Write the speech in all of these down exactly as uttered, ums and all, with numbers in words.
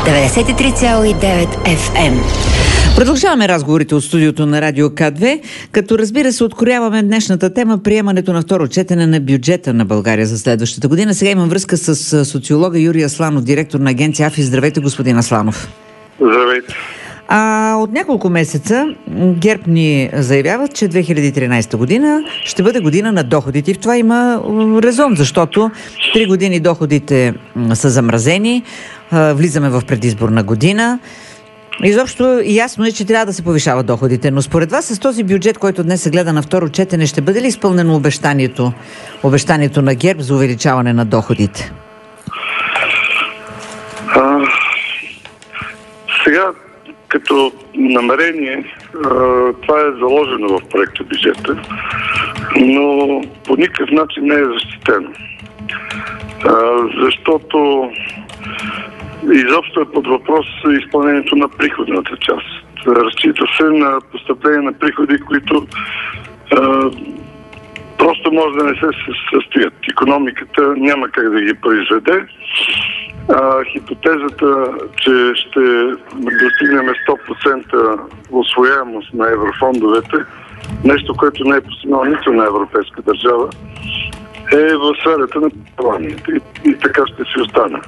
деветдесет и три цяло и девет Еф Ем. Продължаваме разговорите от студиото на Радио К две, като разбира се открояваме днешната тема приемането на второ четене на бюджета на България за следващата година. Сега имам връзка с социолога Юрий Асланов, директор на агенция АФИ. Здравейте, господин Асланов. Здравейте. А от няколко месеца ГЕРБ ни заявяват, че две хиляди и тринадесета година ще бъде година на доходите. И в това има резон, защото три години доходите са замразени, влизаме в предизборна година. Изобщо ясно е, че трябва да се повишават доходите. Но според вас с този бюджет, който днес се гледа на второ четене, ще бъде ли изпълнено обещанието, обещанието на ГЕРБ за увеличаване на доходите? А, сега, като намерение, а, това е заложено в проекта бюджета, но по никакъв начин не е защитено. А, защото изобщо е под въпрос изпълнението на приходната част. Разчита се на постъпление на приходи, които а, просто може да не се състоят. Икономиката няма как да ги произведе. А, хипотезата, че ще достигнем сто процента усвояемост на еврофондовете, нещо, което не е постигнало нито на европейска държава, е в сферата на планията. И, и така ще си остане.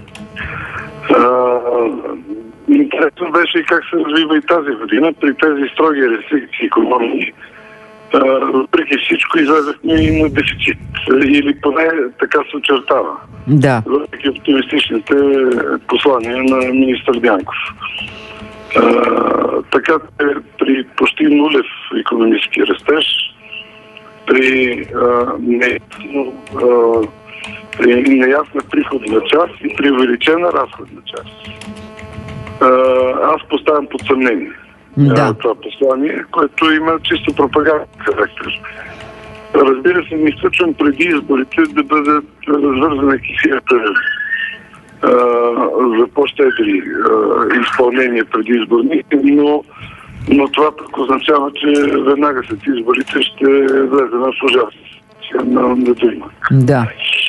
Интересно беше и как се развива и тази година. При тези строги рестрикции икономии, въпреки всичко излезахме и на дефицит. Или поне така се очертава. Да. Въпреки оптимистичните послания на министър Дянков. А, така при почти нулев икономически растеж, при а, не, а, при неясна приходна част и при увеличена разходна част. А, аз поставям под съмнение да. това послание, което има чисто пропаганден характер. Разбира се, не изключвам преди изборите да бъдат развързани кефирата за по-щедри изпълнения преди изборните, но, но това пък означава, че веднага след изборите ще влезе на служащи на недоима. Да.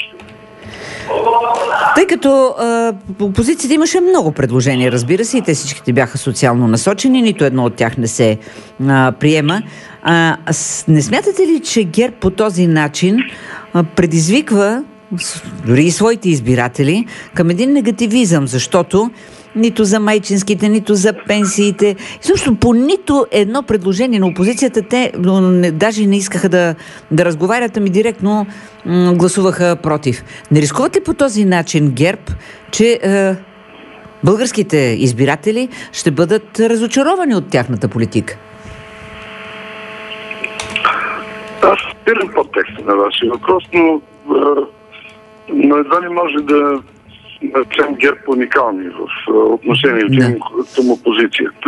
Тъй като а, опозицията имаше много предложения, разбира се, и те всичките бяха социално насочени, нито едно от тях не се а, приема. А, не смятате ли, че ГЕРБ по този начин а, предизвиква дори и своите избиратели към един негативизъм, защото нито за майчинските, нито за пенсиите, също по нито едно предложение на опозицията те не, даже не искаха да, да разговарят, ами директно м- гласуваха против. Не рискуват ли по този начин ГЕРБ, че е, българските избиратели ще бъдат разочаровани от тяхната политика? Аз спирам подтекста на вашия въпрос, но, но едва ли може да наречем ГЕРБ уникални в отношението им към опозицията.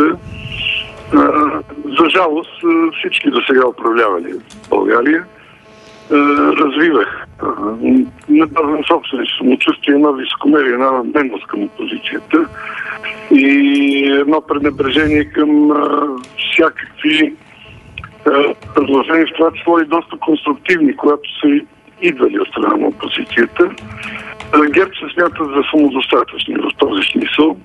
За жалост, всички до сега управлявали в България развивах на база на собствени самочувствие, една високомерие, една надменност към опозицията и едно пренебрежение към всякакви предложения, в това число и доста конструктивни, когато са идвали от страна на опозицията. ГЕРБ се смятат за самодостатъчни в този смисъл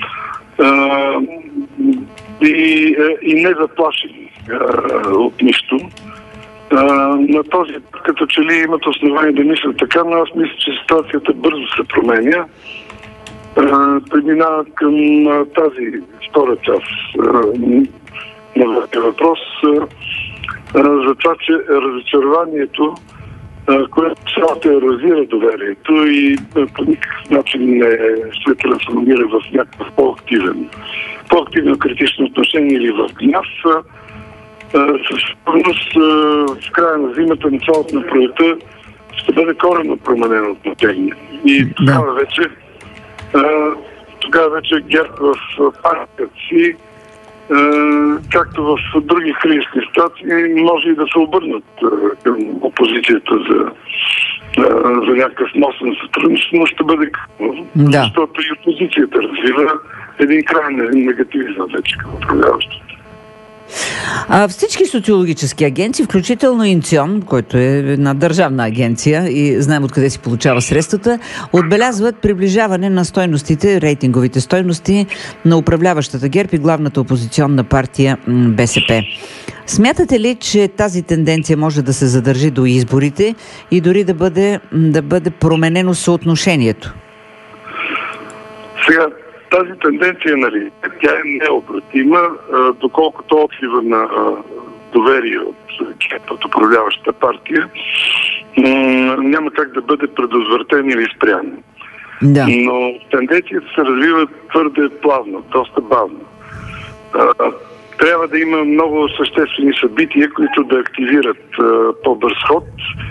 и, и не заплашени от нищо. На този път, като че ли имат основание да мислят така, но аз мисля, че ситуацията бързо се променя. Преминава към тази втора част на вашия въпрос за това, че разочарованието, което цялата ерозира доверието и по никакъв начин не се трансформира в някакъв по-активен, по-активно критично отношение или в гняв. Със сигурност в края на зимата, началото на пролета ще бъде коренно променено отношение. И тогава вече тогава вече ГЕРБ в партията си, както в други кризисни ситуации, може и да се обърнат към опозицията за, за някакъв носен сътрудничество, но ще бъде късно, да. Защото и опозицията развива един крайен негативизъм вече към управляващото. А, всички социологически агенции, включително Инцион, който е една държавна агенция и знаем откъде си получава средствата, отбелязват приближаване на стойностите, рейтинговите стойности на управляващата ГЕРБ и главната опозиционна партия БСП. Смятате ли, че тази тенденция може да се задържи до изборите и дори да бъде, да бъде променено съотношението? Сега, тази тенденция, нали, тя е необратима, доколкото отлива на доверие от, от управляващата партия няма как да бъде предотвратен или спрян. Да. Но тенденцията се развива твърде плавно, доста бавно. Трябва да има много съществени събития, които да активират по-бърз ход.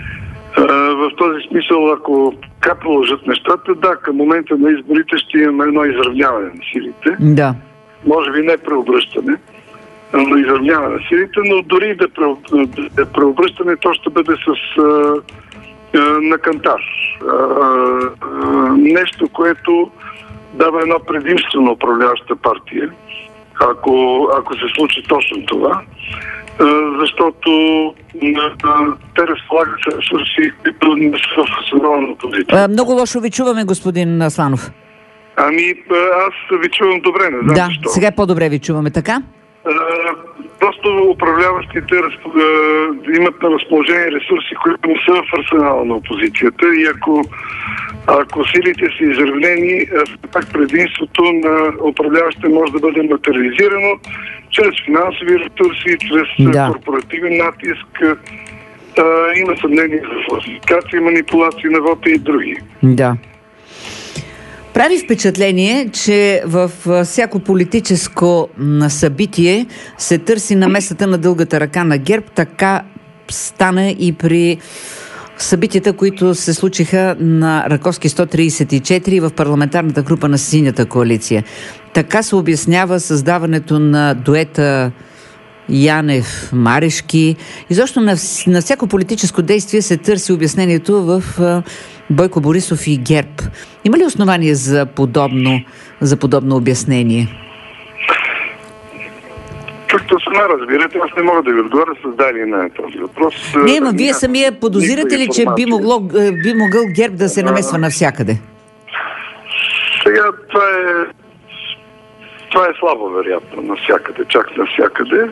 В този смисъл, ако така продължат нещата, да, към момента на изборите ще имаме едно изравняване на силите. Да. Може би не преобръщане, но изравняване на силите, но дори да е преобръщане, то ще бъде с а, а, на кантар. А, а, нещо, което дава едно предимство на управляващата партия, ако, ако се случи точно това. Защото те разполагат с ресурси, които не са в национална позиция. Много лошо ви чуваме, господин Сланов. Ами, аз ви чувам добре, не знам да, защо. сега по-добре ви чуваме, така? А, просто управляващите разп... имат на разположение ресурси, които не са в арсенала на опозицията и ако, ако силите са изравнени, пак предимството на управляващите може да бъде материализирано чрез финансови ресурси, чрез да. корпоративен натиск. А, има съмнение за фалшификация, манипулации на вота и други. Да. Прави впечатление, че в всяко политическо събитие се търси намесата на дългата ръка на ГЕРБ. Така стана и при събитията, които се случиха на Раковски сто тридесет и четири в парламентарната група на Синята коалиция. Така се обяснява създаването на дуета Янев-Марешки. Изобщо на, на всяко политическо действие се търси обяснението в Бойко Борисов и ГЕРБ. Има ли основание за подобно, за подобно обяснение? Както сама разбирате, аз не мога да ви отговоря с дали на този въпрос. Не, ма вие самия подозирате ли, че би, могло, би могъл ГЕРБ да се намесва навсякъде? Сега това е това е слабо вероятно навсякъде, чак навсякъде.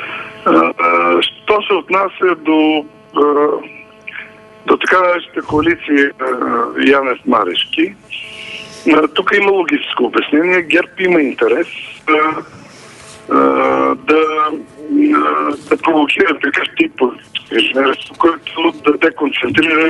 Що се отнася до до така наречената коалиция Янев-Марешки, тук има логическо обяснение. ГЕРБ има интерес да, да провокира такъв тип инженерство, който да деконцентрира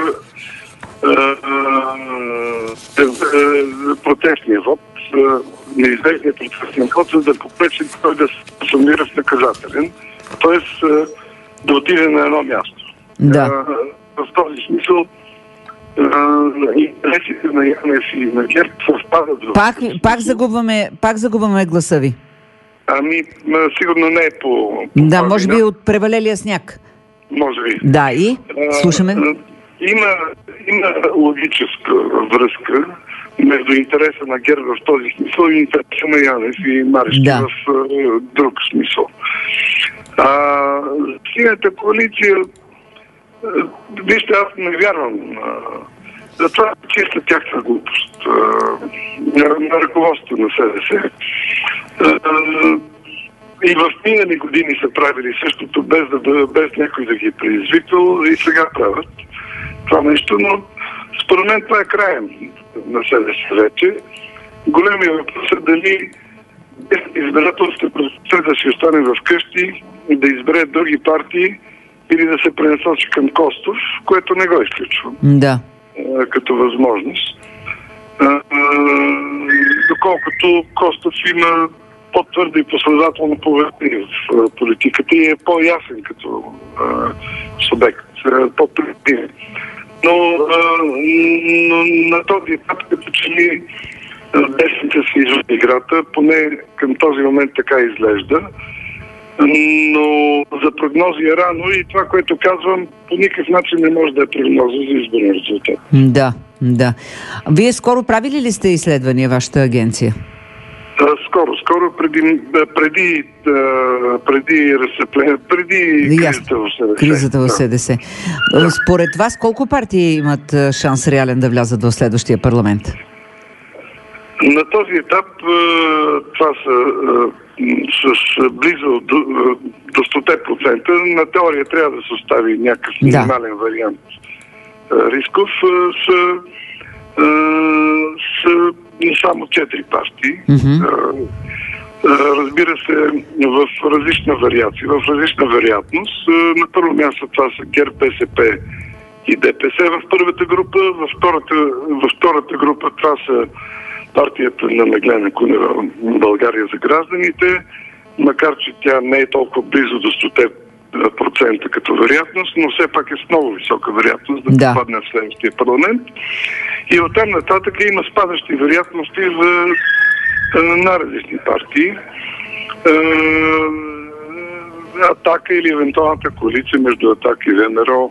протестния вод, неизвестния протестния вод, за да попречи той да се сумира в наказателен, т.е. да отиде на едно място. Да. В този смисъл интересите на Янев и на ГЕРБ съвпадат. Пак, пак, загубваме, пак загубваме гласа ви. Ами, сигурно не е по... по да, може би от превалелия сняг. Може би. Да, и? Слушаме. А, има, има логическа връзка между интереса на ГЕРБ в този смисъл и интереса на Янев и Марешки да. в а, друг смисъл. А, Синята коалиция, вижте, аз не вярвам за това е чиста тяхна глупост на, на ръководството на СДС. И в минали години са правили същото, без, да, без някой да ги е предизвикал, и сега правят това нещо, но според мен това е краем на СДС вече. Големият въпрос е дали избирателството да си остане в къщи, да избере други партии или да се пренасочи към Костов, което не го изключвам. Да. Като възможност. А, а, доколкото Костов има по-твърдо и последователно поведение в политиката и е по-ясен като а, субект, по-предвидим. Но, а, но на този етап, като че ли десните си извън играта, поне към този момент така изглежда. Но за прогнози е рано и това, което казвам, по никакъв начин не може да е прогноза за изборен резултат. Да, да. Вие скоро правили ли сте изследвания, вашата агенция? А, скоро, скоро преди би преди, преди разцепление, преди кризата в СДС. Кризата в СДС. Да. Според вас, колко партии имат шанс реален да влязат в следващия парламент? На този етап това са с близо до, до сто процента. На теория трябва да се остави някакъв минимален да. вариант рисков. Са, са само четири партии. Mm-hmm. Разбира се, в различна вариация, в различна вероятност. На първо място това са ГЕРБ, БСП и ДПС в първата група. Във втората, във втората група това са партията на Меглена Кунева България за гражданите, макар че тя не е толкова близо до сто процента като вероятност, но все пак е с много висока вероятност да, да. попадне в следващия парламент. И оттам нататък има спадащи вероятности за на различни партии. Атака или евентуалната коалиция между Атака и ВМРО,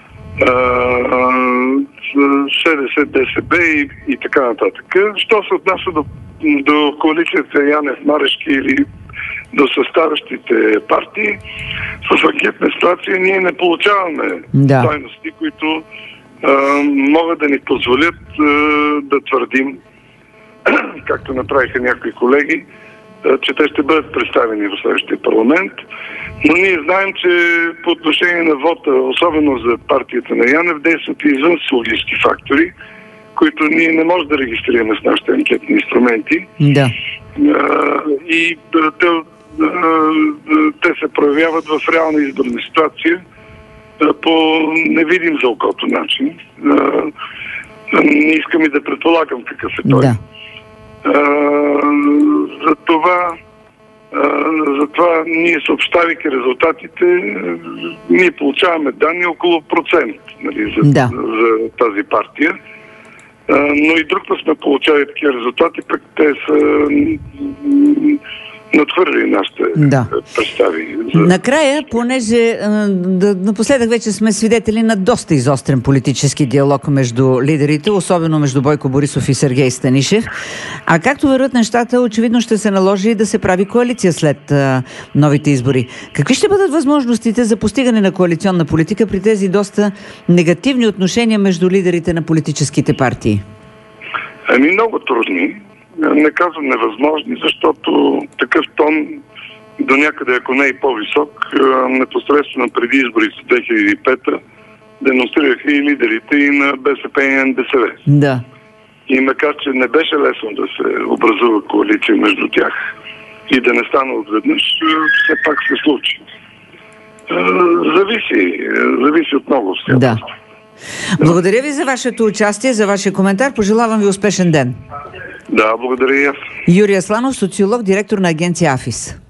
СДС, ДСБ и, и така нататък. Що се отнася до, до коалицията Янев, Марешки или до съставящите партии, в анкетна ситуация ние не получаваме да. стойности, които а, могат да ни позволят а, да твърдим, както направиха някои колеги, а, че те ще бъдат представени в следващия парламент. Но ние знаем, че по отношение на вота, особено за партията на Янев, действат и извън социологически фактори, които ние не можем да регистрираме с нашите анкетни инструменти. Да. А, и да, те, те се проявяват в реална изборна ситуация а, по невидим за окото начин. А, не искам и да предполагам какъв е той. Да. А, за това Затова ние, съобщавайки резултатите, ние получаваме данни около процент, нали, за, да. за тази партия. Но и друг път сме получавали такива резултати, пък те са надхвърли нашите да. представи. За... Накрая, понеже да, напоследък вече сме свидетели на доста изострен политически диалог между лидерите, особено между Бойко Борисов и Сергей Станишев. А както върват нещата, очевидно ще се наложи да се прави коалиция след а, новите избори. Какви ще бъдат възможностите за постигане на коалиционна политика при тези доста негативни отношения между лидерите на политическите партии? Ами много трудни. Не казвам невъзможни, защото такъв тон до някъде, ако не и по-висок, непосредствено преди изборите две хиляди и пета демонстрираха и лидерите и на БСП и Н Д С В. Да. И макар, че не беше лесно да се образува коалиция между тях и да не стана отведнъж, все пак се случи. Зависи, зависи от много обстоятелства. Да. Благодаря ви за вашето участие, за вашия коментар. Пожелавам ви успешен ден. Да, благодаря и аз. Юрий Асланов, социолог, директор на агенция АФИС.